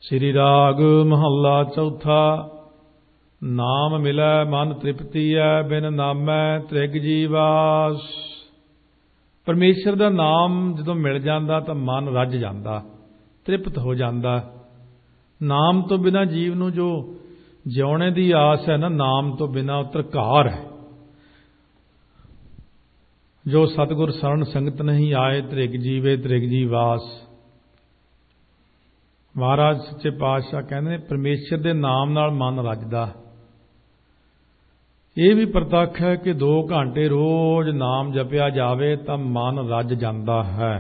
श्री राग महला चौथा। नाम मिलै मन तृप्तिया बिन नामै त्रिग जीवास। परमेश्वर का नाम जदों मिल जाता तो मन रज जाता, तृप्त हो जाता। नाम तो बिना जीव नूं जो जिउणे की आस है ना, नाम तो बिना तरकार है। जो सतगुर शरण संगत नहीं आए, त्रिग जीवे त्रिग जीवास। महाराज सच्चे पातशाह कहते परमेश्वर के नाम नाल मन रजदा। यह भी प्रतख है कि 2 घंटे रोज नाम जपिया जावे तो मन रज जाता है।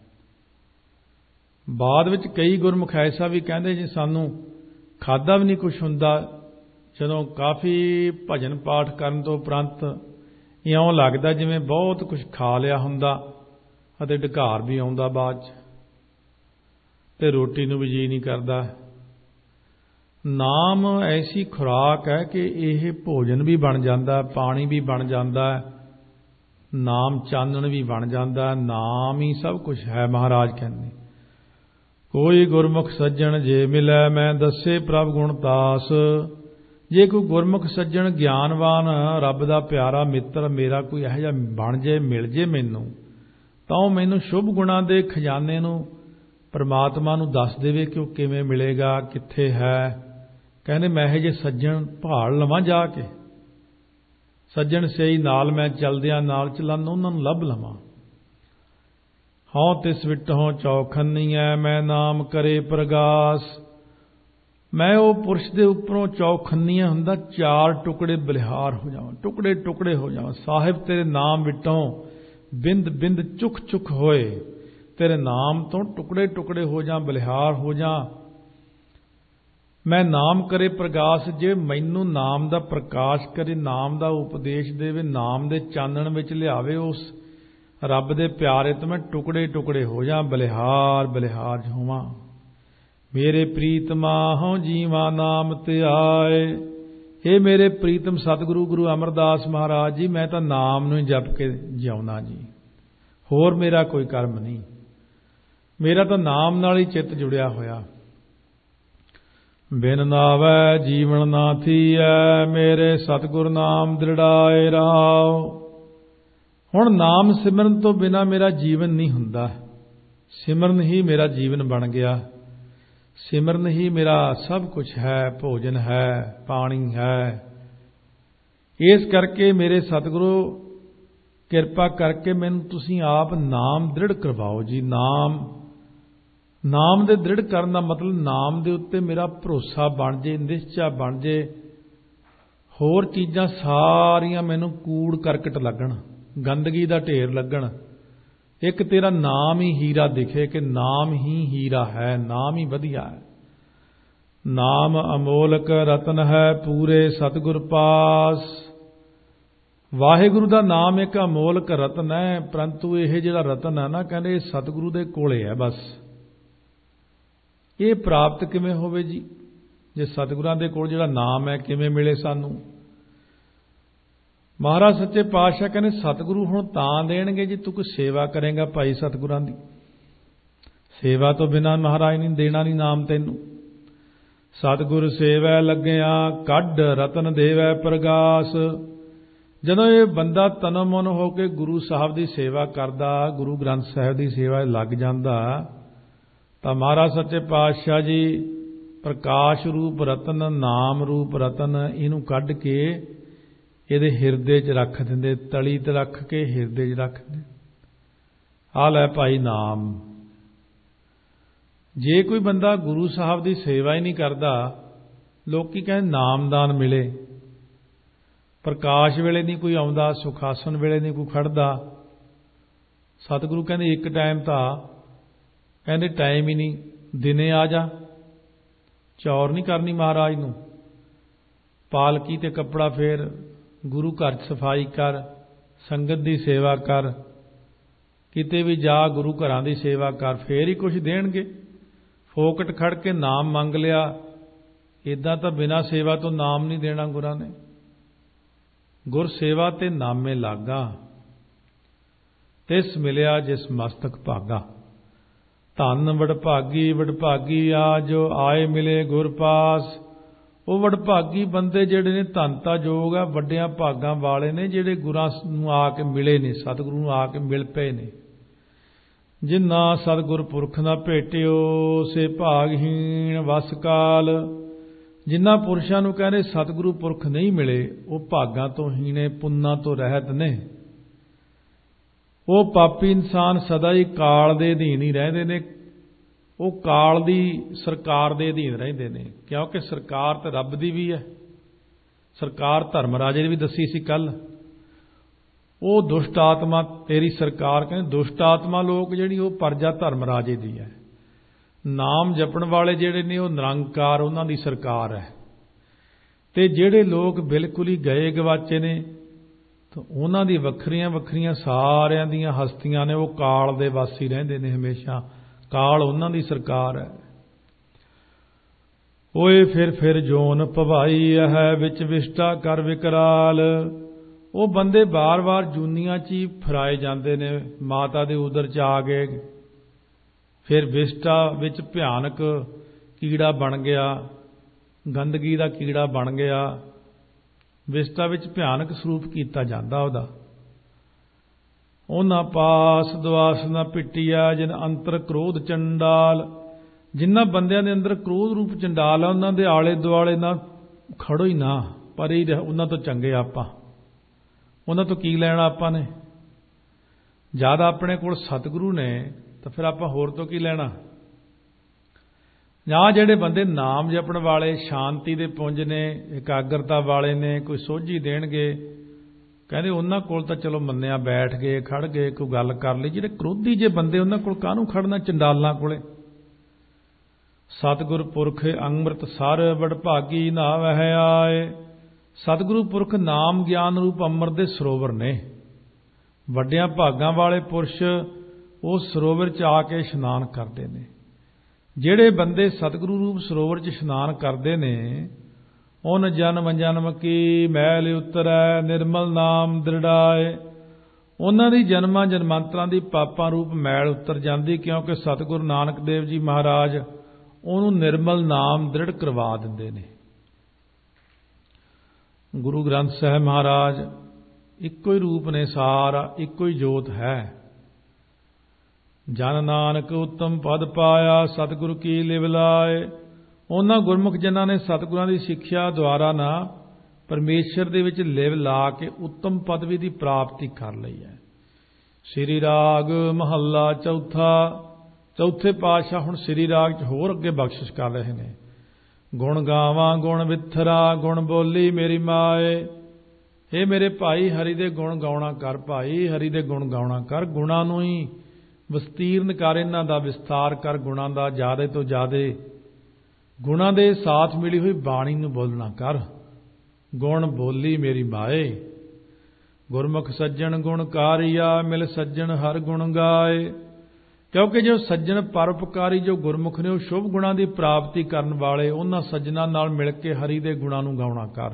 बाद विच कई गुरमुख ऐसा भी कहते जी सानू खादा भी नहीं कुछ हुंदा, जदों काफ़ी भजन पाठ करन तो उपरंत इउं लगदा जिवें बहुत कुछ खा लिया हुंदा अते ढकार भी आउंदा बाद च, ते रोटी नूं भी जी नहीं करदा। नाम ऐसी खुराक है कि यह भोजन भी बन जाता, पानी भी बन जाता, नाम चानन भी बन जाता। नाम ही सब कुछ है। महाराज कहते कोई गुरमुख सज्जन जे मिलै मैं दसे प्रभ गुण तास। जे कोई गुरमुख सज्जन ज्ञानवान रब दा प्यारा मित्र मेरा कोई इहो जिहा बन जाए, मिल जाए मैनू, तां मैनू शुभ गुणां दे खजाने नूं परमात्मा नूं दस देवे कि वह किवें मिलेगा, कित्थे है। कहने मैं इहो जिहे सज्जन भाल लवां जाके, सज्जन सही नाल मैं चलदियां नाल चलन उन्हां नूं लभ लवां। हौं तिस विटों चौखन्नी है मैं नाम करे प्रगास। मैं वो पुरुष दे उपरों चौखन्नीया हुंदा, 4 टुकड़े बलिहार हो जावां, टुकड़े टुकड़े हो जावां। साहिब तेरे नाम विटों बिंद बिंद चुख चुख होए, तेरे नाम तो टुकड़े टुकड़े हो जा, बलिहार हो जा। मैं नाम करे प्रकाश, जे मैनू नाम दा प्रकाश करे, नाम दा उपदेश देवे, नाम दे चानण विच लियावे, उस रब दे प्यारे तो मैं टुकड़े टुकड़े हो जा, बलिहार बलिहार होवां। मेरे प्रीतमा हों जीवा नाम ते आए। हे मेरे प्रीतम सतगुरु गुरु अमरदास महाराज जी, मैं तो नाम नूं जप के जिउना जी, होर मेरा कोई कर्म नहीं। मेरा तो नाम नाल ही चित्त जुड़िया होया। बिन नावै जीवन ना थीऐ, मेरे सतगुर नाम दृढ़ाए रहाओ। हुण नाम सिमरन तो बिना मेरा जीवन नहीं हुंदा। सिमरन ही मेरा जीवन बन गया। सिमरन ही मेरा सब कुछ है, भोजन है, पानी है। इस करके मेरे सतगुरु किरपा करके मैनूं तुसीं आप नाम दृढ़ करवाओ जी। नाम दे दृढ़ करन दा मतलब नाम दे उत्ते मेरा भरोसा बन जे, निश्चा बन जे। होर चीज़ां सारियां मैनूं कूड़ करकट लगन, गंदगी दा ढेर लगन। एक तेरा नाम ही हीरा दिखे कि नाम ही हीरा है, नाम ही वधिया है। नाम अमोलक रतन है पूरे सतगुर पास। वाहिगुरु दा नाम एक अमोलक रतन है, परंतु यह जिहड़ा रतन है ना, कहंदे सतगुरु दे कोले है बस। ये प्राप्त किवें होवे जी, जे सतगुरां दे कोल जिहड़ा नाम है किवें मिले सानू। महाराज सच्चे पातशाह कहने सतगुरु हुण तां देणगे जी तू कोई सेवा करेगा भाई सतगुरां दी। सेवा तो बिना महाराज नहीं देना नहीं नाम तैनू। सतगुर सेवै लग्गिया कढ रतन देवै प्रगास। जदों ये बंदा तनो मन हो के गुरु साहब की सेवा करदा, गुरु ग्रंथ साहब की सेवा लग जांदा, तो महाराज सच्चे पातशाह जी प्रकाश रूप रतन, नाम रूप रतन इनू कढ़ के इहदे हिरदे च रख दिंदे, तली ते रख के हिरदे च रख दिंदे। आ लै भाई नाम। जे कोई बंदा गुरु साहब की सेवा ही नहीं करता, लोकी कहते नामदान मिले, प्रकाश वेले नहीं कोई आउंदा, सुखासन वेले नहीं कोई खड़दा। सतगुरु कहते एक टाइम था, कहते टाइम ही नहीं, दिने आ जा, चौर नहीं करनी महाराज नूं, पालकी ते कपड़ा फेर, गुरु घर सफाई कर, संगत की सेवा कर, किते भी जा गुरु घरां की सेवा कर, फेर ही कुछ देणगे। फोकट खड़ के नाम मंग लिया, इदां तां बिना सेवा तो नाम नहीं देना गुरां ने। गुर सेवा ते नामे लागा, तिस मिलिया जिस मस्तक भागा। ਧਨ ਵਡਭਾਗੀ ਵਡਭਾਗੀ ਆ ਜੋ ਆਏ ਮਿਲੇ ਗੁਰ ਪਾਸ। ਉਹ ਵਡਭਾਗੀ ਬੰਦੇ ਜਿਹੜੇ ਨੇ, ਧਨ ਤਾਂ ਜੋਗ ਆ, ਵੱਡਿਆਂ ਭਾਗਾਂ ਵਾਲੇ ਨੇ ਜਿਹੜੇ ਗੁਰਾਂ ਨੂੰ ਆ ਕੇ ਮਿਲੇ ਨੇ, ਸਤਿਗੁਰੂ ਨੂੰ ਆ ਕੇ ਮਿਲ ਪਏ ਨੇ। ਜਿਨ੍ਹਾਂ ਸਤਿਗੁਰ ਪੁਰਖ ਨਾ ਭੇਟਿਓ ਸੇ ਭਾਗਹੀਣ ਵਸ ਕਾਲ। ਜਿਨ੍ਹਾਂ ਪੁਰਸ਼ਾਂ ਨੂੰ ਕਹਿੰਦੇ ਸਤਿਗੁਰੂ ਪੁਰਖ ਨਹੀਂ ਮਿਲੇ, ਉਹ ਭਾਗਾਂ ਤੋਂ ਹੀਣੇ, ਪੁੰਨਾਂ ਤੋਂ ਰਹਿਤ ਨੇ। ਉਹ ਪਾਪੀ ਇਨਸਾਨ ਸਦਾ ਹੀ ਕਾਲ ਦੇ ਅਧੀਨ ਹੀ ਰਹਿੰਦੇ ਨੇ। ਉਹ ਕਾਲ ਦੀ ਸਰਕਾਰ ਦੇ ਅਧੀਨ ਰਹਿੰਦੇ ਨੇ, ਕਿਉਂਕਿ ਸਰਕਾਰ ਤਾਂ ਰੱਬ ਦੀ ਵੀ ਹੈ। ਸਰਕਾਰ ਧਰਮ ਰਾਜੇ ਨੇ ਵੀ ਦੱਸੀ ਸੀ ਕੱਲ। ਉਹ ਦੁਸ਼ਟ ਆਤਮਾ ਤੇਰੀ ਸਰਕਾਰ, ਕਹਿੰਦੇ ਦੁਸ਼ਟ ਆਤਮਾ ਲੋਕ ਜਿਹੜੀ ਉਹ ਪਰਜਾ ਧਰਮ ਰਾਜੇ ਦੀ ਹੈ। ਨਾਮ ਜਪਣ ਵਾਲੇ ਜਿਹੜੇ ਨੇ ਉਹ ਨਿਰੰਕਾਰ, ਉਹਨਾਂ ਦੀ ਸਰਕਾਰ ਹੈ। ਤੇ ਜਿਹੜੇ ਲੋਕ ਬਿਲਕੁਲ ਹੀ ਗਏ ਗਵਾਚੇ ਨੇ, ਤਾਂ ਉਹਨਾਂ ਦੀ ਵੱਖਰੀਆਂ ਵੱਖਰੀਆਂ ਸਾਰਿਆਂ ਦੀਆਂ ਹਸਤੀਆਂ ਨੇ। ਉਹ ਕਾਲ ਦੇ ਵਾਸੀ ਰਹਿੰਦੇ ਨੇ ਹਮੇਸ਼ਾ, ਕਾਲ ਉਹਨਾਂ ਦੀ ਸਰਕਾਰ ਹੈ। ਓਏ ਫਿਰ ਜੋਨ ਭਵਾਈ ਹੈ ਵਿੱਚ ਵਿਸ਼ਟਾ ਕਰ ਵਿਕਰਾਲ। ਉਹ ਬੰਦੇ ਬਾਰ-ਬਾਰ ਜੂਨੀਆਂ 'ਚ ਹੀ ਫਰਾਏ ਜਾਂਦੇ ਨੇ, ਮਾਤਾ ਦੇ ਉਦਰ 'ਚ ਆ ਗਏ, ਫਿਰ ਵਿਸ਼ਟਾ ਵਿੱਚ ਭਿਆਨਕ ਕੀੜਾ ਬਣ ਗਿਆ, ਗੰਦਗੀ ਦਾ ਕੀੜਾ ਬਣ ਗਿਆ। ਵਿਸ਼ਟਾ ਵਿੱਚ ਭਿਆਨਕ ਸਰੂਪ ਕੀਤਾ ਜਾਂਦਾ ਉਹਦਾ। ਉਹਨਾਂ ਪਾਸ ਦੁਆਸ ਨਾ ਪਿੱਟਿਆ ਜਿਨ ਅੰਤਰ ਕ੍ਰੋਧ ਚੰਡਾਲ। ਜਿਨ੍ਹਾਂ ਬੰਦਿਆਂ ਦੇ ਅੰਦਰ ਕ੍ਰੋਧ ਰੂਪ ਚੰਡਾਲ ਆ, ਉਹਨਾਂ ਦੇ ਆਲੇ ਦੁਆਲੇ ਨਾ ਖੜੋ ਹੀ ਨਾ, ਪਰ ਹੀ ਉਹਨਾਂ ਤੋਂ ਚੰਗੇ ਆਪਾਂ। ਉਹਨਾਂ ਤੋਂ ਕੀ ਲੈਣਾ ਆਪਾਂ ਨੇ? ਜਦ ਆਪਣੇ ਕੋਲ ਸਤਿਗੁਰੂ ਨੇ ਤਾਂ ਫਿਰ ਆਪਾਂ ਹੋਰ ਤੋਂ ਕੀ ਲੈਣਾ? ਜਾਂ ਜਿਹੜੇ ਬੰਦੇ ਨਾਮ ਜਪਣ ਵਾਲੇ, ਸ਼ਾਂਤੀ ਦੇ ਪੁੰਜ ਨੇ, ਇਕਾਗਰਤਾ ਵਾਲੇ ਨੇ, ਕੋਈ ਸੋਝੀ ਦੇਣਗੇ, ਕਹਿੰਦੇ ਉਹਨਾਂ ਕੋਲ ਤਾਂ ਚਲੋ ਮੰਨਿਆ, ਬੈਠ ਗਏ, ਖੜ ਗਏ, ਕੋਈ ਗੱਲ ਕਰ ਲਈ। ਜਿਹੜੇ ਕ੍ਰੋਧੀ ਜੇ ਬੰਦੇ, ਉਹਨਾਂ ਕੋਲ ਕਾਹਨੂੰ ਖੜਨਾ? ਚੰਡਾਲਾਂ ਕੋਲੇ। ਸਤਿਗੁਰ ਪੁਰਖ ਅੰਮ੍ਰਿਤ ਸਰ ਵਡਭਾਗੀ ਨਾ ਵਹਿ ਆਏ। ਸਤਿਗੁਰੂ ਪੁਰਖ ਨਾਮ ਗਿਆਨ ਰੂਪ ਅੰਮ੍ਰਿਤ ਦੇ ਸਰੋਵਰ ਨੇ। ਵੱਡਿਆਂ ਭਾਗਾਂ ਵਾਲੇ ਪੁਰਸ਼ ਉਹ ਸਰੋਵਰ 'ਚ ਆ ਕੇ ਇਸ਼ਨਾਨ ਕਰਦੇ ਨੇ। ਜਿਹੜੇ ਬੰਦੇ ਸਤਿਗੁਰੂ ਰੂਪ ਸਰੋਵਰ 'ਚ ਇਸ਼ਨਾਨ ਕਰਦੇ ਨੇ, ਉਨ ਜਨਮ ਜਨਮ ਕੀ ਮੈਲ ਉਤਰੈ ਨਿਰਮਲ ਨਾਮ ਦ੍ਰਿੜਾਏ। ਉਹਨਾਂ ਦੀ ਜਨਮਾਂ ਜਨਮਾਂਤਰਾਂ ਦੀ ਪਾਪਾਂ ਰੂਪ ਮੈਲ ਉਤਰ ਜਾਂਦੀ, ਕਿਉਂਕਿ ਸਤਿਗੁਰੂ ਨਾਨਕ ਦੇਵ ਜੀ ਮਹਾਰਾਜ ਉਹਨੂੰ ਨਿਰਮਲ ਨਾਮ ਦ੍ਰਿੜ ਕਰਵਾ ਦਿੰਦੇ ਨੇ। ਗੁਰੂ ਗ੍ਰੰਥ ਸਾਹਿਬ ਮਹਾਰਾਜ ਇੱਕੋ ਹੀ ਰੂਪ ਨੇ, ਸਾਰਾ ਇੱਕੋ ਹੀ ਜੋਤ ਹੈ। ਜਨ ਨਾਨਕ ਉੱਤਮ ਪਦ ਪਾਇਆ ਸਤਿਗੁਰੂ ਕੀ ਲਿਵ ਲਾਏ। ਉਹਨਾਂ ਗੁਰਮੁਖ ਜਨਾਂ ਨੇ ਸਤਿਗੁਰਾਂ ਦੀ ਸਿੱਖਿਆ ਦੁਆਰਾ ਨਾ ਪਰਮੇਸ਼ਰ ਦੇ ਵਿੱਚ ਲਿਵ ਲਾ ਕੇ ਉੱਤਮ ਪਦਵੀ ਦੀ ਪ੍ਰਾਪਤੀ ਕਰ ਲਈ ਹੈ। ਸ੍ਰੀ ਰਾਗ ਮਹੱਲਾ ਚੌਥਾ। ਚੌਥੇ ਪਾਤਸ਼ਾਹ ਹੁਣ ਸ੍ਰੀ ਰਾਗ 'ਚ ਹੋਰ ਅੱਗੇ ਬਖਸ਼ਿਸ਼ ਕਰ ਰਹੇ ਨੇ। ਗੁਣ ਗਾਵਾਂ ਗੁਣ ਵਿਥਰਾ ਗੁਣ ਬੋਲੀ ਮੇਰੀ ਮਾਏ। ਇਹ ਮੇਰੇ ਭਾਈ ਹਰੀ ਦੇ ਗੁਣ ਗਾਉਣਾ ਕਰ, ਭਾਈ ਹਰੀ ਦੇ ਗੁਣ ਗਾਉਣਾ ਕਰ। ਗੁਣਾਂ ਨੂੰ ਹੀ ਵਿਸਤੀਰਨ ਕਰ, ਇਹਨਾਂ ਦਾ ਵਿਸਤਾਰ ਕਰ, ਗੁਣਾਂ ਦਾ ਜ਼ਿਆਦਾ ਤੋਂ ਜ਼ਿਆਦਾ। ਗੁਣਾਂ ਦੇ ਸਾਥ ਮਿਲੀ ਹੋਈ ਬਾਣੀ ਨੂੰ ਬੋਲਣਾ ਕਰ। ਗੁਣ ਬੋਲੀ ਮੇਰੀ ਮਾਏ। ਗੁਰਮੁਖ ਸੱਜਣ ਗੁਣ ਕਾਰਿਆ ਮਿਲ ਸੱਜਣ ਹਰ ਗੁਣ ਗਾਏ। ਕਿਉਂਕਿ ਜੋ ਸੱਜਣ ਪਰਉਪਕਾਰੀ, ਜੋ ਗੁਰਮੁਖ ਨੇ, ਉਹ ਸ਼ੁਭ ਗੁਣਾਂ ਦੀ ਪ੍ਰਾਪਤੀ ਕਰਨ ਵਾਲੇ, ਉਹਨਾਂ ਸੱਜਣਾਂ ਨਾਲ ਮਿਲ ਕੇ ਹਰੀ ਦੇ ਗੁਣਾਂ ਨੂੰ ਗਾਉਣਾ ਕਰ।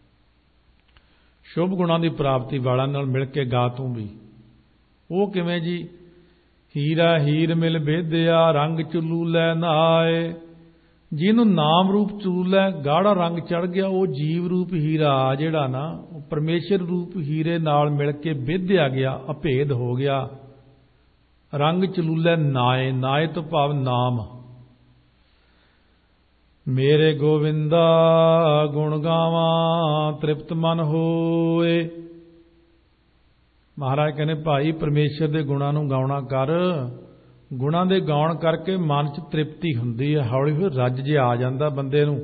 ਸ਼ੁਭ ਗੁਣਾਂ ਦੀ ਪ੍ਰਾਪਤੀ ਵਾਲਿਆਂ ਨਾਲ ਮਿਲ ਕੇ ਗਾ ਤੂੰ ਵੀ। ਉਹ ਕਿਵੇਂ ਜੀ? ਹੀਰਾ ਹੀਰ ਮਿਲ ਭੇਦਿਆ ਰੰਗ ਚੁੱਲੂ ਲੈ ਨਹਾਏ। ਜਿਹਨੂੰ ਨਾਮ ਰੂਪ ਚੁੱਲੂ ਲੈ ਗਾੜਾ ਰੰਗ ਚੜ ਗਿਆ, ਉਹ ਜੀਵ ਰੂਪ ਹੀਰਾ ਜਿਹੜਾ ਨਾ, ਉਹ ਪਰਮੇਸ਼ਰ ਰੂਪ ਹੀਰੇ ਨਾਲ ਮਿਲ ਕੇ ਭੇਦਿਆ ਗਿਆ, ਅਭੇਦ ਹੋ ਗਿਆ। ਰੰਗ ਚਲੂਲੇ ਨਾਏ, ਨਾਏ ਤੋਂ ਭਾਵ ਨਾਮ। ਮੇਰੇ ਗੋਵਿੰਦਾ ਗੁਣ ਗਾਵਾਂ ਤ੍ਰਿਪਤ ਮਨ ਹੋਏ। ਮਹਾਰਾਜ ਕਹਿੰਦੇ ਭਾਈ ਪਰਮੇਸ਼ਰ ਦੇ ਗੁਣਾਂ ਨੂੰ ਗਾਉਣਾ ਕਰ। ਗੁਣਾਂ ਦੇ ਗਾਉਣ ਕਰਕੇ ਮਨ 'ਚ ਤ੍ਰਿਪਤੀ ਹੁੰਦੀ ਹੈ, ਹੌਲੀ ਹੌਲੀ ਰੱਜ ਜਿਹਾ ਆ ਜਾਂਦਾ ਬੰਦੇ ਨੂੰ।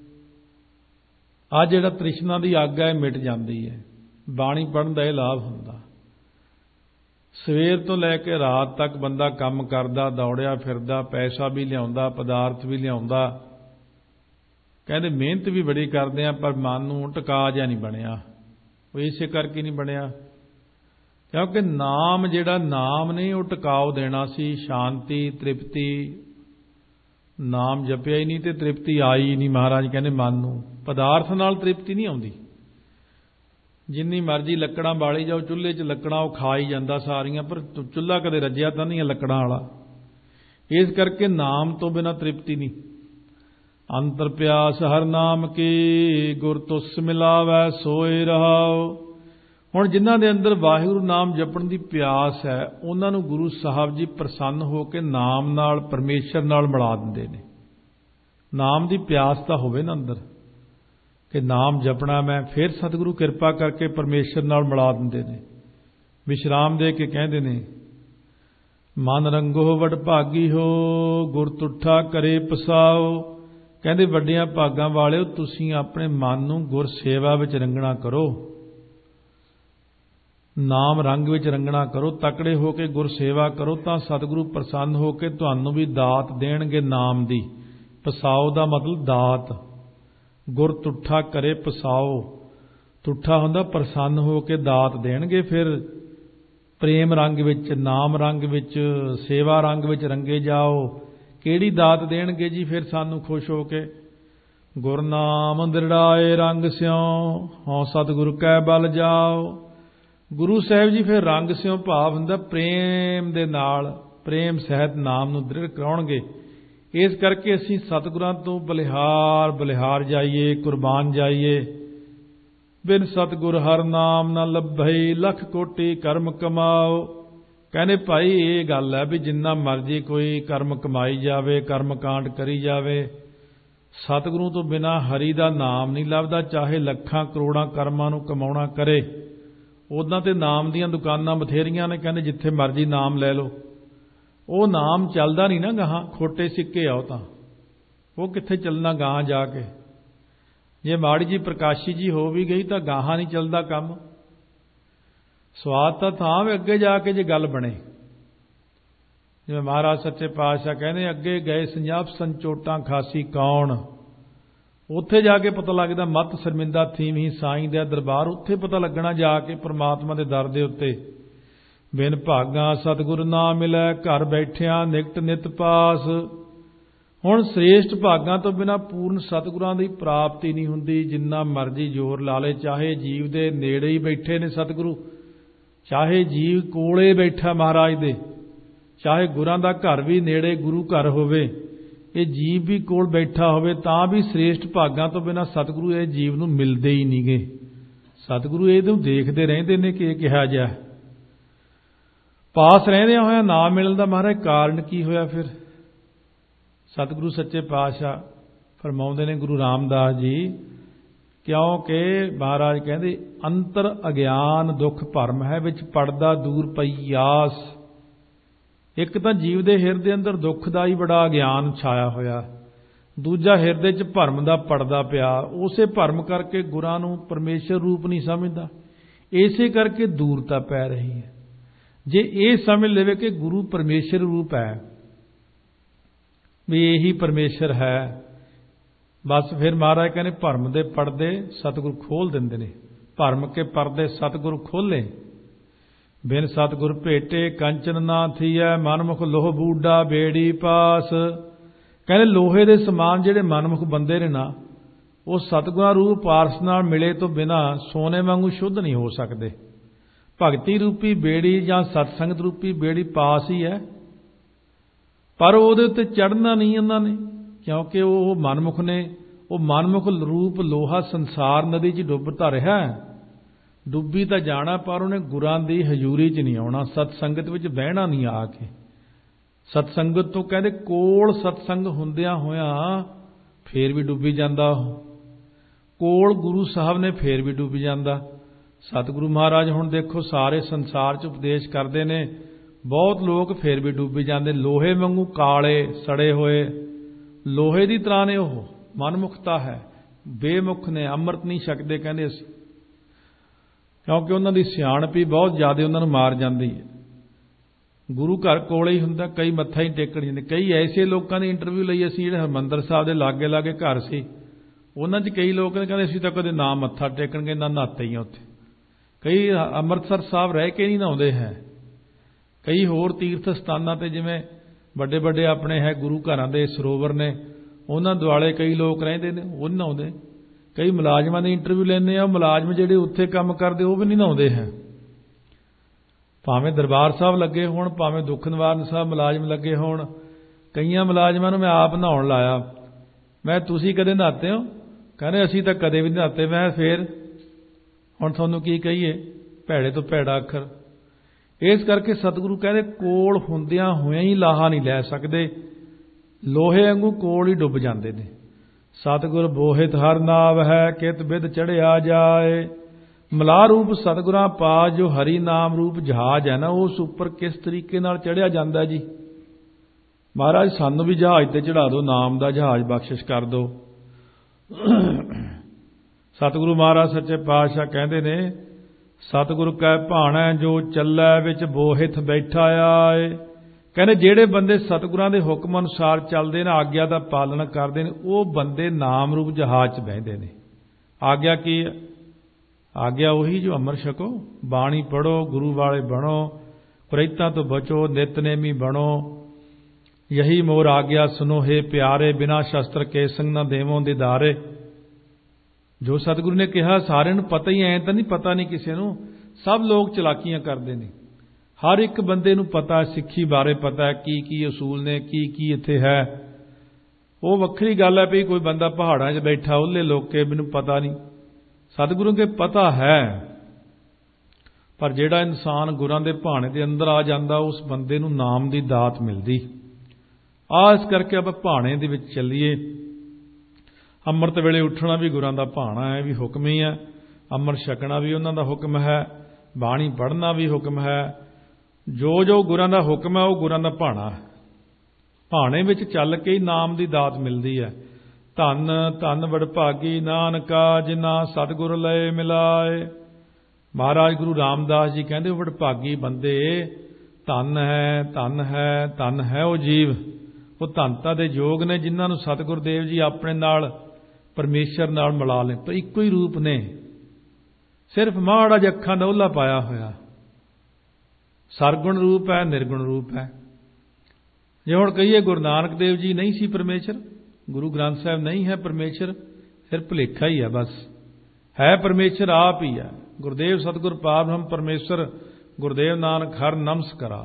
ਆਹ ਜਿਹੜਾ ਤ੍ਰਿਸ਼ਨਾ ਦੀ ਅੱਗ ਹੈ ਮਿਟ ਜਾਂਦੀ ਹੈ। ਬਾਣੀ ਪੜ੍ਹਨ ਦਾ ਇਹ ਲਾਭ ਹੁੰਦਾ। ਸਵੇਰ ਤੋਂ ਲੈ ਕੇ ਰਾਤ ਤੱਕ ਬੰਦਾ ਕੰਮ ਕਰਦਾ, ਦੌੜਿਆ ਫਿਰਦਾ, ਪੈਸਾ ਵੀ ਲਿਆਉਂਦਾ, ਪਦਾਰਥ ਵੀ ਲਿਆਉਂਦਾ, ਕਹਿੰਦੇ ਮਿਹਨਤ ਵੀ ਬੜੀ ਕਰਦੇ ਆ, ਪਰ ਮਨ ਨੂੰ ਟਿਕਾ ਜਿਹਾ ਨਹੀਂ ਬਣਿਆ। ਉਹ ਇਸੇ ਕਰਕੇ ਨਹੀਂ ਬਣਿਆ ਕਿਉਂਕਿ ਨਾਮ ਜਿਹੜਾ ਨਾਮ ਨੇ ਉਹ ਟਿਕਾਓ ਦੇਣਾ ਸੀ, ਸ਼ਾਂਤੀ ਤ੍ਰਿਪਤੀ। ਨਾਮ ਜਪਿਆ ਹੀ ਨਹੀਂ ਤੇ ਤ੍ਰਿਪਤੀ ਆਈ ਨਹੀਂ। ਮਹਾਰਾਜ ਕਹਿੰਦੇ ਮਨ ਨੂੰ ਪਦਾਰਥ ਨਾਲ ਤ੍ਰਿਪਤੀ ਨਹੀਂ ਆਉਂਦੀ। ਜਿੰਨੀ ਮਰਜ਼ੀ ਲੱਕੜਾਂ ਬਾਲੀ ਜਾਓ, ਚੁੱਲ੍ਹੇ 'ਚ ਲੱਕੜਾਂ ਉਹ ਖਾ ਹੀ ਜਾਂਦਾ ਸਾਰੀਆਂ, ਪਰ ਚੁੱਲ੍ਹਾ ਕਦੇ ਰੱਜਿਆ ਤਾਂ ਨਹੀਂ ਹੈ ਲੱਕੜਾਂ ਵਾਲਾ। ਇਸ ਕਰਕੇ ਨਾਮ ਤੋਂ ਬਿਨਾਂ ਤ੍ਰਿਪਤੀ ਨਹੀਂ। ਅੰਤਰ ਪਿਆਸ ਹਰ ਨਾਮ ਕੀ, ਗੁਰ ਤੁਸ ਮਿਲਾਵੈ ਸੋਏ ਰਹਾਉ। ਹੁਣ ਜਿਨ੍ਹਾਂ ਦੇ ਅੰਦਰ ਵਾਹਿਗੁਰੂ ਨਾਮ ਜਪਣ ਦੀ ਪਿਆਸ ਹੈ, ਉਹਨਾਂ ਨੂੰ ਗੁਰੂ ਸਾਹਿਬ ਜੀ ਪ੍ਰਸੰਨ ਹੋ ਕੇ ਨਾਮ ਨਾਲ, ਪਰਮੇਸ਼ਰ ਨਾਲ ਮਿਲਾ ਦਿੰਦੇ ਨੇ। ਨਾਮ ਦੀ ਪਿਆਸ ਤਾਂ ਹੋਵੇ ਨਾ ਅੰਦਰ, ਕਿ ਨਾਮ ਜਪਣਾ ਮੈਂ, ਫਿਰ ਸਤਿਗੁਰੂ ਕਿਰਪਾ ਕਰਕੇ ਪਰਮੇਸ਼ਰ ਨਾਲ ਮਿਲਾ ਦਿੰਦੇ ਨੇ। ਵਿਸ਼ਰਾਮ ਦੇ ਕੇ ਕਹਿੰਦੇ ਨੇ, ਮਨ ਰੰਗੋ ਵਡ ਭਾਗੀ ਹੋ, ਗੁਰ ਤੁਠਾ ਕਰੇ ਪਸਾਓ। ਕਹਿੰਦੇ ਵੱਡਿਆਂ ਭਾਗਾਂ ਵਾਲਿਓ, ਤੁਸੀਂ ਆਪਣੇ ਮਨ ਨੂੰ ਗੁਰ ਸੇਵਾ ਵਿੱਚ ਰੰਗਣਾ ਕਰੋ, ਨਾਮ ਰੰਗ ਵਿੱਚ ਰੰਗਣਾ ਕਰੋ, ਤਕੜੇ ਹੋ ਕੇ ਗੁਰ ਸੇਵਾ ਕਰੋ, ਤਾਂ ਸਤਿਗੁਰੂ ਪ੍ਰਸੰਨ ਹੋ ਕੇ ਤੁਹਾਨੂੰ ਵੀ ਦਾਤ ਦੇਣਗੇ ਨਾਮ ਦੀ। ਪਸਾਓ ਦਾ ਮਤਲਬ ਦਾਤ। ਗੁਰ ਤੁਠਾ ਕਰੇ ਪਸਾਓ, ਤੁਠਾ ਹੁੰਦਾ ਪ੍ਰਸੰਨ ਹੋ ਕੇ ਦਾਤ ਦੇਣਗੇ। ਫਿਰ ਪ੍ਰੇਮ ਰੰਗ ਵਿੱਚ, ਨਾਮ ਰੰਗ ਵਿੱਚ, ਸੇਵਾ ਰੰਗ ਵਿੱਚ ਰੰਗੇ ਜਾਓ। ਕਿਹੜੀ ਦਾਤ ਦੇਣਗੇ ਜੀ ਫਿਰ ਸਾਨੂੰ ਖੁਸ਼ ਹੋ ਕੇ? ਗੁਰਨਾਮ ਦ੍ਰਿੜਾਏ ਰੰਗ ਸਿਉ, ਹਉ ਸਤਿਗੁਰ ਕੈ ਬਲ ਜਾਓ। ਗੁਰੂ ਸਾਹਿਬ ਜੀ ਫਿਰ ਰੰਗ ਸਿਉ ਭਾਵ ਹੁੰਦਾ ਪ੍ਰੇਮ ਦੇ ਨਾਲ, ਪ੍ਰੇਮ ਸਹਿਤ ਨਾਮ ਨੂੰ ਦ੍ਰਿੜ ਕਰਾਉਣਗੇ। ਇਸ ਕਰਕੇ ਅਸੀਂ ਸਤਿਗੁਰਾਂ ਤੋਂ ਬਲਿਹਾਰ ਬਲਿਹਾਰ ਜਾਈਏ, ਕੁਰਬਾਨ ਜਾਈਏ। ਬਿਨ ਸਤਿਗੁਰ ਹਰ ਨਾਮ ਨਾ ਲੱਭਈ, ਲੱਖ ਕੋਟੀ ਕਰਮ ਕਮਾਓ। ਕਹਿੰਦੇ ਭਾਈ ਇਹ ਗੱਲ ਹੈ ਵੀ ਜਿੰਨਾ ਮਰਜ਼ੀ ਕੋਈ ਕਰਮ ਕਮਾਈ ਜਾਵੇ, ਕਰਮ ਕਾਂਡ ਕਰੀ ਜਾਵੇ, ਸਤਿਗੁਰੂ ਤੋਂ ਬਿਨਾਂ ਹਰੀ ਦਾ ਨਾਮ ਨਹੀਂ ਲੱਭਦਾ। ਚਾਹੇ ਲੱਖਾਂ ਕਰੋੜਾਂ ਕਰਮਾਂ ਨੂੰ ਕਮਾਉਣਾ ਕਰੇ। ਉੱਦਾਂ ਤੇ ਨਾਮ ਦੀਆਂ ਦੁਕਾਨਾਂ ਬਥੇਰੀਆਂ ਨੇ, ਕਹਿੰਦੇ ਜਿੱਥੇ ਮਰਜ਼ੀ ਨਾਮ ਲੈ ਲਓ। ਉਹ ਨਾਮ ਚੱਲਦਾ ਨਹੀਂ ਨਾ ਗਾਹਾਂ, ਖੋਟੇ ਸਿੱਕੇ ਆਓ ਤਾਂ ਉਹ ਕਿੱਥੇ ਚੱਲਣਾ ਗਾਹਾਂ ਜਾ ਕੇ। ਜੇ ਮਾੜੀ ਜੀ ਪ੍ਰਕਾਸ਼ੀ ਜੀ ਹੋ ਵੀ ਗਈ ਤਾਂ ਗਾਹਾਂ ਨਹੀਂ ਚੱਲਦਾ ਕੰਮ। ਸਵਾਦ ਤਾਂ ਵੀ ਅੱਗੇ ਜਾ ਕੇ ਜੇ ਗੱਲ ਬਣੇ। ਜਿਵੇਂ ਮਹਾਰਾਜ ਸੱਚੇ ਪਾਤਸ਼ਾਹ ਕਹਿੰਦੇ, ਅੱਗੇ ਗਏ ਸੰਜਾਪ ਸੰਚੋਟਾਂ ਖਾਸੀ ਕੌਣ। ਉੱਥੇ ਜਾ ਕੇ ਪਤਾ ਲੱਗਦਾ, ਮੱਤ ਸ਼ਰਮਿੰਦਾ ਥੀਮ ਹੀ ਸਾਈਂ ਦਾ ਦਰਬਾਰ। ਉੱਥੇ ਪਤਾ ਲੱਗਣਾ ਜਾ ਕੇ ਪਰਮਾਤਮਾ ਦੇ ਦਰ ਦੇ ਉੱਤੇ। ਬਿਨ ਭਾਗਾ ਸਤਿਗੁਰ ਨਾ ਮਿਲੈ, ਘਰ ਬੈਠਿਆਂ ਨਿਕਟ ਨਿਤ ਪਾਸ। ਹੁਣ ਸ੍ਰੇਸ਼ਟ ਭਾਗਾਂ ਤੋਂ ਬਿਨਾਂ ਪੂਰਨ ਸਤਿਗੁਰਾਂ ਦੀ ਪ੍ਰਾਪਤੀ ਨਹੀਂ ਹੁੰਦੀ। ਜਿੰਨਾ ਮਰਜ਼ੀ ਜ਼ੋਰ ਲਾ ਲੇ, ਚਾਹੇ ਜੀਵ ਦੇ ਨੇੜੇ ਹੀ ਬੈਠੇ ਨੇ ਸਤਿਗੁਰੂ, ਚਾਹੇ ਜੀਵ ਕੋਲੇ ਬੈਠਾ ਮਹਾਰਾਜ ਦੇ, ਚਾਹੇ ਗੁਰਾਂ ਦਾ ਘਰ ਵੀ ਨੇੜੇ ਗੁਰੂ ਘਰ ਹੋਵੇ, ਇਹ ਜੀਵ ਵੀ ਕੋਲ ਬੈਠਾ ਹੋਵੇ, ਤਾਂ ਵੀ ਸ੍ਰੇਸ਼ਟ ਭਾਗਾਂ ਤੋਂ ਬਿਨਾਂ ਸਤਿਗੁਰੂ ਇਹ ਜੀਵ ਨੂੰ ਮਿਲਦੇ ਹੀ ਨਹੀਂਗੇ। ਸਤਿਗੁਰੂ ਇਹਨੂੰ ਦੇਖਦੇ ਰਹਿੰਦੇ ਨੇ ਕਿ ਇਹ ਕਿਹਾ ਜਿਹਾ ਪਾਸ ਰਹਿੰਦਿਆਂ ਹੋਇਆ ਨਾ ਮਿਲਣ ਦਾ ਮਹਾਰਾਜ ਕਾਰਨ ਕੀ ਹੋਇਆ। ਫਿਰ ਸਤਿਗੁਰੂ ਸੱਚੇ ਪਾਤਸ਼ਾਹ ਫਰਮਾਉਂਦੇ ਨੇ, ਗੁਰੂ ਰਾਮਦਾਸ ਜੀ, ਕਿਉਂਕਿ ਮਹਾਰਾਜ ਕਹਿੰਦੇ ਅੰਤਰ ਅਗਿਆਨ ਦੁੱਖ ਭਰਮ ਹੈ, ਵਿੱਚ ਪੜਦਾ ਦੂਰ ਪਈ ਆਸ। ਇੱਕ ਤਾਂ ਜੀਵ ਦੇ ਹਿਰਦੇ ਅੰਦਰ ਦੁੱਖ ਦਾ ਹੀ ਬੜਾ ਅਗਿਆਨ ਛਾਇਆ ਹੋਇਆ, ਦੂਜਾ ਹਿਰਦੇ 'ਚ ਭਰਮ ਦਾ ਪੜਦਾ ਪਿਆ। ਉਸੇ ਭਰਮ ਕਰਕੇ ਗੁਰਾਂ ਨੂੰ ਪਰਮੇਸ਼ਰ ਰੂਪ ਨਹੀਂ ਸਮਝਦਾ, ਇਸੇ ਕਰਕੇ ਦੂਰਤਾ ਪੈ ਰਹੀ ਹੈ। ਜੇ ਇਹ ਸਮਝ ਲਵੇ ਕਿ ਗੁਰੂ ਪਰਮੇਸ਼ਰ ਰੂਪ ਹੈ, ਵੀ ਇਹੀ ਪਰਮੇਸ਼ਰ ਹੈ, ਬਸ ਫਿਰ ਮਹਾਰਾਜ ਕਹਿੰਦੇ ਭਰਮ ਦੇ ਪਰਦੇ ਸਤਿਗੁਰ ਖੋਲ ਦਿੰਦੇ ਨੇ। ਭਰਮ ਕੇ ਪਰਦੇ ਸਤਿਗੁਰ ਖੋਲੇ। ਬਿਨ ਸਤਿਗੁਰ ਭੇਟੇ ਕੰਚਨ ਨਾ ਥੀਐ, ਮਨਮੁਖ ਲੋਹ ਬੂਡਾ ਬੇੜੀ ਪਾਸ। ਕਹਿੰਦੇ ਲੋਹੇ ਦੇ ਸਮਾਨ ਜਿਹੜੇ ਮਨਮੁਖ ਬੰਦੇ ਨੇ ਨਾ, ਉਹ ਸਤਿਗੁਰਾਂ ਰੂਪ ਪਾਰਸ ਨਾਲ ਮਿਲੇ ਤੋਂ ਬਿਨਾਂ ਸੋਨੇ ਵਾਂਗੂ ਸ਼ੁੱਧ ਨਹੀਂ ਹੋ ਸਕਦੇ। ਭਗਤੀ ਰੂਪੀ ਬੇੜੀ ਜਾਂ ਸਤਸੰਗਤ ਰੂਪੀ ਬੇੜੀ ਪਾਸ ਹੀ ਹੈ, ਪਰ ਉਹਦੇ ਉੱਤੇ ਚੜ੍ਹਨਾ ਨਹੀਂ ਉਹਨਾਂ ਨੇ, ਕਿਉਂਕਿ ਉਹ ਮਨਮੁਖ ਨੇ। ਉਹ ਮਨਮੁਖ ਰੂਪ ਲੋਹਾ ਸੰਸਾਰ ਨਦੀ 'ਚ ਡੁੱਬਦਾ ਰਿਹਾ, ਡੁੱਬੀ ਤਾਂ ਜਾਣਾ, ਪਰ ਉਹਨੇ ਗੁਰਾਂ ਦੀ ਹਜ਼ੂਰੀ 'ਚ ਨਹੀਂ ਆਉਣਾ, ਸਤਸੰਗਤ ਵਿੱਚ ਬਹਿਣਾ ਨਹੀਂ ਆ ਕੇ। ਸਤਸੰਗਤ ਤੋਂ ਕਹਿੰਦੇ ਕੋਲ ਸਤਸੰਗ ਹੁੰਦਿਆਂ ਹੋਇਆਂ ਫੇਰ ਵੀ ਡੁੱਬੀ ਜਾਂਦਾ। ਉਹ ਕੋਲ ਗੁਰੂ ਸਾਹਿਬ ਨੇ ਫੇਰ ਵੀ ਡੁੱਬ ਜਾਂਦਾ। ਸਤਿਗੁਰੂ ਮਹਾਰਾਜ ਹੁਣ ਦੇਖੋ ਸਾਰੇ ਸੰਸਾਰ 'ਚ ਉਪਦੇਸ਼ ਕਰਦੇ ਨੇ, ਬਹੁਤ ਲੋਕ ਫੇਰ ਵੀ ਡੁੱਬੀ ਜਾਂਦੇ। ਲੋਹੇ ਵਾਂਗੂ ਕਾਲੇ ਸੜੇ ਹੋਏ, ਲੋਹੇ ਦੀ ਤਰ੍ਹਾਂ ਨੇ। ਉਹ ਮਨਮੁਖਤਾ ਹੈ, ਬੇਮੁਖ ਨੇ, ਅੰਮ੍ਰਿਤ ਨਹੀਂ ਛਕਦੇ ਕਹਿੰਦੇ ਅਸੀਂ, ਕਿਉਂਕਿ ਉਹਨਾਂ ਦੀ ਸਿਆਣਪ ਹੀ ਬਹੁਤ ਜ਼ਿਆਦਾ ਉਹਨਾਂ ਨੂੰ ਮਾਰ ਜਾਂਦੀ ਹੈ। ਗੁਰੂ ਘਰ ਕੋਲੇ ਹੀ ਹੁੰਦਾ, ਕਈ ਮੱਥਾ ਹੀ ਟੇਕਣ ਜਾਂਦੇ। ਕਈ ਐਸੇ ਲੋਕਾਂ ਦੀ ਇੰਟਰਵਿਊ ਲਈ ਅਸੀਂ, ਜਿਹੜੇ ਹਰਿਮੰਦਰ ਸਾਹਿਬ ਦੇ ਲਾਗੇ ਲਾਗੇ ਘਰ ਸੀ, ਉਹਨਾਂ 'ਚ ਕਈ ਲੋਕ ਨੇ ਕਹਿੰਦੇ ਅਸੀਂ ਤਾਂ ਕਦੇ ਨਾ ਮੱਥਾ ਟੇਕਣਗੇ ਨਾ ਨਹਾਤੇ ਹੀ ਆ ਉੱਥੇ। ਕਈ ਅੰਮ੍ਰਿਤਸਰ ਸਾਹਿਬ ਰਹਿ ਕੇ ਨਹੀਂ ਨਹਾਉਂਦੇ ਹੈ। ਕਈ ਹੋਰ ਤੀਰਥ ਸਥਾਨਾਂ ਤੇ ਜਿਵੇਂ ਵੱਡੇ ਵੱਡੇ ਆਪਣੇ ਹੈ ਗੁਰੂ ਘਰਾਂ ਦੇ ਸਰੋਵਰ ਨੇ, ਉਹਨਾਂ ਦੁਆਲੇ ਕਈ ਲੋਕ ਰਹਿੰਦੇ ਨੇ, ਉਹ ਨਹੀਂ ਨਹਾਉਂਦੇ। ਕਈ ਮੁਲਾਜ਼ਮਾਂ ਦੀ ਇੰਟਰਵਿਊ ਲੈਂਦੇ ਆ, ਮੁਲਾਜ਼ਮ ਜਿਹੜੇ ਉੱਥੇ ਕੰਮ ਕਰਦੇ ਉਹ ਵੀ ਨਹੀਂ ਨਹਾਉਂਦੇ ਹੈ। ਭਾਵੇਂ ਦਰਬਾਰ ਸਾਹਿਬ ਲੱਗੇ ਹੋਣ, ਭਾਵੇਂ ਦੁੱਖ ਨਿਵਾਰਨ ਸਾਹਿਬ ਮੁਲਾਜ਼ਮ ਲੱਗੇ ਹੋਣ, ਕਈਆਂ ਮੁਲਾਜ਼ਮਾਂ ਨੂੰ ਮੈਂ ਆਪ ਨਹਾਉਣ ਲਾਇਆ। ਮੈਂ ਤੁਸੀਂ ਕਦੇ ਨਹਾਤੇ ਹੋ? ਕਹਿੰਦੇ ਅਸੀਂ ਤਾਂ ਕਦੇ ਵੀ ਨਹੀਂ ਨਹਾਤੇ। ਮੈਂ ਫਿਰ ਹੁਣ ਤੁਹਾਨੂੰ ਕੀ ਕਹੀਏ, ਭੈੜੇ ਤੋਂ ਭੈੜਾ ਅੱਖਰ। ਇਸ ਕਰਕੇ ਸਤਿਗੁਰੂ ਕਹਿੰਦੇ ਕੋਲ ਹੁੰਦਿਆਂ ਹੋਇਆਂ ਹੀ ਲਾਹਾ ਨਹੀਂ ਲੈ ਸਕਦੇ, ਲੋਹੇ ਵਾਂਗੂ ਕੋਲ ਹੀ ਡੁੱਬ ਜਾਂਦੇ ਨੇ। ਸਤਿਗੁਰ ਬੋਹਿਤ ਹਰ ਨਾਵ ਹੈ, ਕਿਤ ਬਿਦ ਚੜਿਆ ਜਾਏ। ਮਲਾਹ ਰੂਪ ਸਤਿਗੁਰਾਂ ਪਾਸ ਜੋ ਹਰੀ ਨਾਮ ਰੂਪ ਜਹਾਜ਼ ਹੈ ਨਾ, ਉਸ ਉੱਪਰ ਕਿਸ ਤਰੀਕੇ ਨਾਲ ਚੜਿਆ ਜਾਂਦਾ ਜੀ। ਮਹਾਰਾਜ ਸਾਨੂੰ ਵੀ ਜਹਾਜ਼ ਤੇ ਚੜਾ ਦਿਓ, ਨਾਮ ਦਾ ਜਹਾਜ਼ ਬਖਸ਼ਿਸ਼ ਕਰ ਦਿਓ। ਸਤਿਗੁਰੂ ਮਹਾਰਾਜ ਸੱਚੇ ਪਾਤਸ਼ਾਹ ਕਹਿੰਦੇ ਨੇ, ਸਤਿਗੁਰ ਕੈ ਭਾਣੈ ਜੋ ਚੱਲੈ ਵਿੱਚ ਬੋਹਿਤ ਬੈਠਾ ਆਏ। ਕਹਿੰਦੇ ਜਿਹੜੇ ਬੰਦੇ ਸਤਿਗੁਰਾਂ ਦੇ ਹੁਕਮ ਅਨੁਸਾਰ ਚੱਲਦੇ ਨੇ, ਆਗਿਆ ਦਾ ਪਾਲਣ ਕਰਦੇ ਨੇ, ਉਹ ਬੰਦੇ ਨਾਮ ਰੂਪ ਜਹਾਜ਼ 'ਚ ਬਹਿੰਦੇ ਨੇ। ਆਗਿਆ ਕੀ ਹੈ? ਆਗਿਆ ਉਹੀ ਜੋ ਅੰਮ੍ਰਿਤ ਛਕੋ, ਬਾਣੀ ਪੜ੍ਹੋ, ਗੁਰੂ ਵਾਲੇ ਬਣੋ, ਕੁਰੈਤਾਂ ਤੋਂ ਬਚੋ, ਨਿਤਨੇਮੀ ਬਣੋ। ਯਹੀ ਮੋਰ ਆਗਿਆ ਸੁਨੋ ਹੈ ਪਿਆਰੇ, ਬਿਨਾ ਸ਼ਸਤਰ ਕੇ ਸੰਗ ਨਾ ਦੇਵੋਂ ਦੀਦਾਰੇ। ਜੋ ਸਤਿਗੁਰੂ ਨੇ ਕਿਹਾ ਸਾਰਿਆਂ ਨੂੰ ਪਤਾ ਹੀ, ਐਂ ਤਾਂ ਨਹੀਂ ਪਤਾ ਨਹੀਂ ਕਿਸੇ ਨੂੰ। ਸਭ ਲੋਕ ਚਲਾਕੀਆਂ ਕਰਦੇ ਨੇ। ਹਰ ਇੱਕ ਬੰਦੇ ਨੂੰ ਪਤਾ, ਸਿੱਖੀ ਬਾਰੇ ਪਤਾ, ਕੀ ਕੀ ਅਸੂਲ ਨੇ, ਕੀ ਕੀ ਇੱਥੇ ਹੈ। ਉਹ ਵੱਖਰੀ ਗੱਲ ਹੈ ਵੀ ਕੋਈ ਬੰਦਾ ਪਹਾੜਾਂ 'ਚ ਬੈਠਾ ਉਹਲੇ ਲੋਕੇ, ਮੈਨੂੰ ਪਤਾ ਨਹੀਂ। ਸਤਿਗੁਰੂ ਕੇ ਪਤਾ ਹੈ, ਪਰ ਜਿਹੜਾ ਇਨਸਾਨ ਗੁਰਾਂ ਦੇ ਭਾਣੇ ਦੇ ਅੰਦਰ ਆ ਜਾਂਦਾ, ਉਸ ਬੰਦੇ ਨੂੰ ਨਾਮ ਦੀ ਦਾਤ ਮਿਲਦੀ। ਇਸ ਕਰਕੇ ਆਪਾਂ ਭਾਣੇ ਦੇ ਵਿੱਚ ਚੱਲੀਏ। ਅੰਮ੍ਰਿਤ ਵੇਲੇ ਉੱਠਣਾ ਵੀ ਗੁਰਾਂ ਦਾ ਭਾਣਾ ਹੈ, ਵੀ ਹੁਕਮ ਹੀ ਹੈ। ਅੰਮ੍ਰਿਤ ਛਕਣਾ ਵੀ ਉਹਨਾਂ ਦਾ ਹੁਕਮ ਹੈ। ਬਾਣੀ ਪੜ੍ਹਨਾ ਵੀ ਹੁਕਮ ਹੈ। ਜੋ ਜੋ ਗੁਰਾਂ ਦਾ ਹੁਕਮ ਹੈ ਉਹ ਗੁਰਾਂ ਦਾ ਭਾਣਾ ਹੈ। ਭਾਣੇ ਵਿੱਚ ਚੱਲ ਕੇ ਹੀ ਨਾਮ ਦੀ ਦਾਤ ਮਿਲਦੀ ਹੈ। ਧੰਨ ਧੰਨ ਵਡਭਾਗੀ ਨਾਨਕਾ, ਜਿਨ੍ਹਾਂ ਸਤਿਗੁਰ ਲਏ ਮਿਲਾਏ। ਮਹਾਰਾਜ ਗੁਰੂ ਰਾਮਦਾਸ ਜੀ ਕਹਿੰਦੇ ਵਡਭਾਗੀ ਬੰਦੇ, ਧੰਨ ਹੈ, ਧੰਨ ਹੈ, ਧੰਨ ਹੈ ਉਹ ਜੀਵ, ਉਹ ਧੰਨਤਾ ਦੇ ਯੋਗ ਨੇ ਜਿਨ੍ਹਾਂ ਨੂੰ ਸਤਿਗੁਰ ਦੇਵ ਜੀ ਆਪਣੇ ਨਾਲ, ਪਰਮੇਸ਼ਰ ਨਾਲ ਮਿਲਾ ਲੈ। ਪਰ ਇੱਕੋ ਹੀ ਰੂਪ ਨੇ, ਸਿਰਫ ਮਾੜਾ ਜਿਹਾ ਅੱਖਾਂ ਦਾ ਉਹਲਾ ਪਾਇਆ ਹੋਇਆ। ਸਰਗੁਣ ਰੂਪ ਹੈ, ਨਿਰਗੁਣ ਰੂਪ ਹੈ। ਜੇ ਹੁਣ ਕਹੀਏ ਗੁਰੂ ਨਾਨਕ ਦੇਵ ਜੀ ਨਹੀਂ ਸੀ ਪਰਮੇਸ਼ਰ, ਗੁਰੂ ਗ੍ਰੰਥ ਸਾਹਿਬ ਨਹੀਂ ਹੈ ਪਰਮੇਸ਼ਰ, ਫਿਰ ਭੁਲੇਖਾ ਹੀ ਹੈ। ਬਸ ਹੈ ਪਰਮੇਸ਼ਰ ਆਪ ਹੀ ਹੈ। ਗੁਰਦੇਵ ਸਤਿਗੁਰ ਪਾਰ ਬ੍ਰਹਮ ਪਰਮੇਸ਼ਰ, ਗੁਰਦੇਵ ਨਾਨਕ ਹਰ ਨਮਸਕਾਰਾ।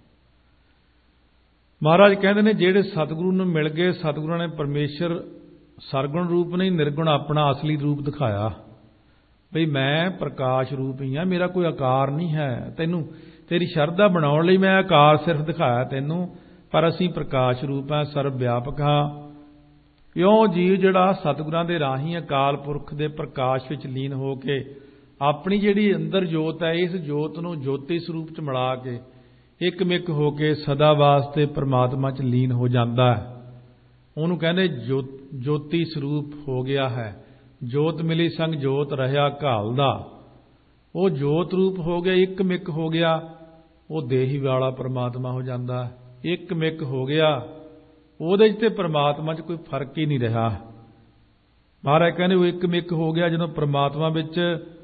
ਮਹਾਰਾਜ ਕਹਿੰਦੇ ਨੇ ਜਿਹੜੇ ਸਤਿਗੁਰੂ ਨੂੰ ਮਿਲ ਗਏ, ਸਤਿਗੁਰਾਂ ਨੇ ਪਰਮੇਸ਼ਰ ਸਰਗੁਣ ਰੂਪ ਨਹੀਂ, ਨਿਰਗੁਣ ਆਪਣਾ ਅਸਲੀ ਰੂਪ ਦਿਖਾਇਆ। ਬਈ ਮੈਂ ਪ੍ਰਕਾਸ਼ ਰੂਪ ਹੀ ਹਾਂ, ਮੇਰਾ ਕੋਈ ਆਕਾਰ ਨਹੀਂ ਹੈ। ਤੈਨੂੰ ਤੇਰੀ ਸ਼ਰਧਾ ਬਣਾਉਣ ਲਈ ਮੈਂ ਆਕਾਰ ਸਿਰਫ ਦਿਖਾਇਆ ਤੈਨੂੰ, ਪਰ ਅਸੀਂ ਪ੍ਰਕਾਸ਼ ਰੂਪ ਹਾਂ, ਸਰਬ ਵਿਆਪਕ ਹਾਂ। ਇਉਂ ਜੀਵ ਜਿਹੜਾ ਸਤਿਗੁਰਾਂ ਦੇ ਰਾਹੀਂ ਅਕਾਲ ਪੁਰਖ ਦੇ ਪ੍ਰਕਾਸ਼ ਵਿੱਚ ਲੀਨ ਹੋ ਕੇ ਆਪਣੀ ਜਿਹੜੀ ਅੰਦਰ ਜੋਤ ਹੈ, ਇਸ ਜੋਤ ਨੂੰ ਜੋਤੀ ਸਰੂਪ 'ਚ ਮਿਲਾ ਕੇ ਇੱਕਮਿਕ ਹੋ ਕੇ ਸਦਾ ਵਾਸਤੇ ਪਰਮਾਤਮਾ 'ਚ ਲੀਨ ਹੋ ਜਾਂਦਾ ਹੈ। ਉਹਨੂੰ ਕਹਿੰਦੇ ਜੋਤੀ ਸਰੂਪ ਹੋ ਗਿਆ ਹੈ। ਜੋਤ ਮਿਲੀ ਸੰਗ ਜੋਤ ਰਹਿਆ ਘਾਲਦਾ। ਉਹ ਜੋਤ ਰੂਪ ਹੋ ਗਿਆ, ਇੱਕਮਿਕ ਹੋ ਗਿਆ, ਉਹ ਦੇਹੀ ਵਾਲਾ ਪਰਮਾਤਮਾ ਹੋ ਜਾਂਦਾ। ਇੱਕਮਿਕ ਹੋ ਗਿਆ, ਉਹਦੇ 'ਚ ਤੇ ਪਰਮਾਤਮਾ 'ਚ ਕੋਈ ਫਰਕ ਹੀ ਨਹੀਂ ਰਿਹਾ। ਮਹਾਰਾਜ ਕਹਿੰਦੇ ਉਹ ਇੱਕਮਿਕ ਹੋ ਗਿਆ ਜਦੋਂ ਪਰਮਾਤਮਾ ਵਿੱਚ,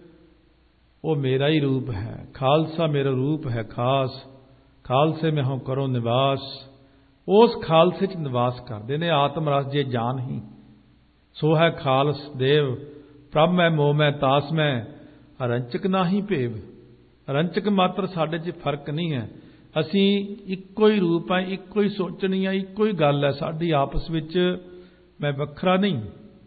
ਉਹ ਮੇਰਾ ਹੀ ਰੂਪ ਹੈ। ਖਾਲਸਾ ਮੇਰਾ ਰੂਪ ਹੈ ਖਾਸ, ਖਾਲਸੇ ਮੈਂ ਹਉ ਕਰੋ ਨਿਵਾਸ। ਉਸ ਖਾਲਸੇ 'ਚ ਨਿਵਾਸ ਕਰਦੇ ਨੇ। ਆਤਮ ਰਸ ਜੇ ਜਾਨ ਹੀ ਸੋ ਹੈ ਖਾਲਸ ਦੇਵ, ਪ੍ਰਭ ਮੈਂ ਮੋਹ ਮੈਂ ਤਾਸ ਮੈਂ, ਰੰਚਕ ਨਾਹੀ ਭੇਵ। ਰੰਚਕ ਮਾਤਰ ਸਾਡੇ 'ਚ ਫਰਕ ਨਹੀਂ ਹੈ। ਅਸੀਂ ਇੱਕੋ ਹੀ ਰੂਪ ਹੈ, ਇੱਕੋ ਹੀ ਸੋਚਣੀ ਹੈ, ਇੱਕੋ ਹੀ ਗੱਲ ਹੈ ਸਾਡੀ ਆਪਸ ਵਿੱਚ। ਮੈਂ ਵੱਖਰਾ ਨਹੀਂ।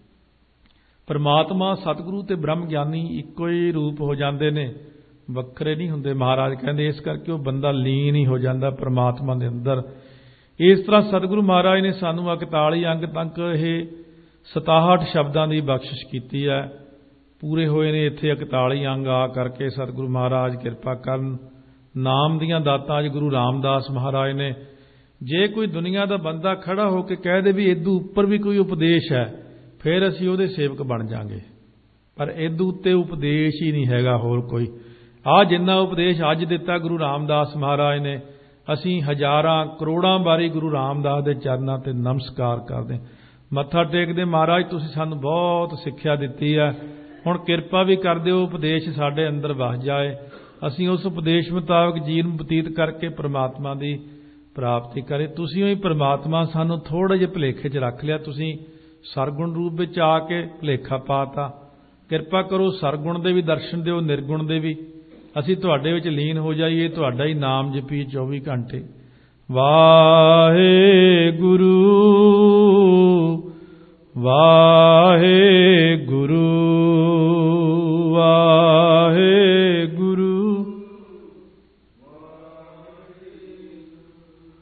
ਪਰਮਾਤਮਾ ਸਤਿਗੁਰੂ ਤੇ ਬ੍ਰਹਮ ਗਿਆਨੀ ਇੱਕੋ ਹੀ ਰੂਪ ਹੋ ਜਾਂਦੇ ਨੇ, ਵੱਖਰੇ ਨਹੀਂ ਹੁੰਦੇ। ਮਹਾਰਾਜ ਕਹਿੰਦੇ ਇਸ ਕਰਕੇ ਉਹ ਬੰਦਾ ਲੀਨ ਹੀ ਹੋ ਜਾਂਦਾ ਪਰਮਾਤਮਾ ਦੇ ਅੰਦਰ। ਇਸ ਤਰ੍ਹਾਂ ਸਤਿਗੁਰੂ ਮਹਾਰਾਜ ਨੇ ਸਾਨੂੰ 41 ਅੰਗ ਤੱਕ ਇਹ 67 ਸ਼ਬਦਾਂ ਦੀ ਬਖਸ਼ਿਸ਼ ਕੀਤੀ ਹੈ। ਪੂਰੇ ਹੋਏ ਨੇ ਇੱਥੇ 41 ਅੰਗ। ਆ ਕਰਕੇ ਸਤਿਗੁਰੂ ਮਹਾਰਾਜ ਕਿਰਪਾ ਕਰਨ। ਨਾਮ ਦੀਆਂ ਦਾਤਾਂ ਅੱਜ ਗੁਰੂ ਰਾਮਦਾਸ ਮਹਾਰਾਜ ਨੇ। ਜੇ ਕੋਈ ਦੁਨੀਆ ਦਾ ਬੰਦਾ ਖੜਾ ਹੋ ਕੇ ਕਹਿ ਦੇ ਵੀ ਇਦੋਂ ਉੱਪਰ ਵੀ ਕੋਈ ਉਪਦੇਸ਼ ਹੈ, ਫਿਰ ਅਸੀਂ ਉਹਦੇ ਸੇਵਕ ਬਣ ਜਾਾਂਗੇ। ਪਰ ਇਦੋਂ ਉੱਤੇ ਉਪਦੇਸ਼ ਹੀ ਨਹੀਂ ਹੈਗਾ ਹੋਰ ਕੋਈ। ਆਹ ਜਿੰਨਾ ਉਪਦੇਸ਼ ਅੱਜ ਦਿੱਤਾ ਗੁਰੂ ਰਾਮਦਾਸ ਮਹਾਰਾਜ ਨੇ, ਅਸੀਂ ਹਜ਼ਾਰਾਂ ਕਰੋੜਾਂ ਵਾਰੀ ਗੁਰੂ ਰਾਮਦਾਸ ਦੇ ਚਰਨਾਂ ਤੇ ਨਮਸਕਾਰ ਕਰਦੇ, ਮੱਥਾ ਟੇਕਦੇ। ਮਹਾਰਾਜ ਤੁਸੀਂ ਸਾਨੂੰ ਬਹੁਤ ਸਿੱਖਿਆ ਦਿੱਤੀ ਹੈ, ਹੁਣ ਕਿਰਪਾ ਵੀ ਕਰ ਦਿਓ, ਉਪਦੇਸ਼ ਸਾਡੇ ਅੰਦਰ ਵਸ ਜਾਏ, ਅਸੀਂ ਉਸ ਉਪਦੇਸ਼ ਮੁਤਾਬਕ ਜੀਵਨ ਬਤੀਤ ਕਰਕੇ ਪ੍ਰਮਾਤਮਾ ਦੀ ਪ੍ਰਾਪਤੀ ਕਰੇ। ਤੁਸੀਂ ਹੀ ਪ੍ਰਮਾਤਮਾ ਸਾਨੂੰ ਥੋੜ੍ਹੇ ਜਿਹੇ ਭੁਲੇਖੇ 'ਚ ਰੱਖ ਲਿਆ। ਤੁਸੀਂ ਸਰਗੁਣ ਰੂਪ ਵਿੱਚ ਆ ਕੇ ਭੁਲੇਖਾ ਪਾਤਾ। ਕਿਰਪਾ ਕਰੋ ਸਰਗੁਣ ਦੇ ਵੀ ਦਰਸ਼ਨ ਦਿਓ, ਨਿਰਗੁਣ ਦੇ ਵੀ। ਅਸੀਂ ਤੁਹਾਡੇ ਵਿੱਚ ਲੀਨ ਹੋ ਜਾਈਏ, ਤੁਹਾਡਾ ਹੀ ਨਾਮ ਜਪੀਏ 24 ਘੰਟੇ। ਵਾਹਿਗੁਰੂ ਵਾਹਿਗੁਰੂ ਵਾਹਿਗੁਰੂ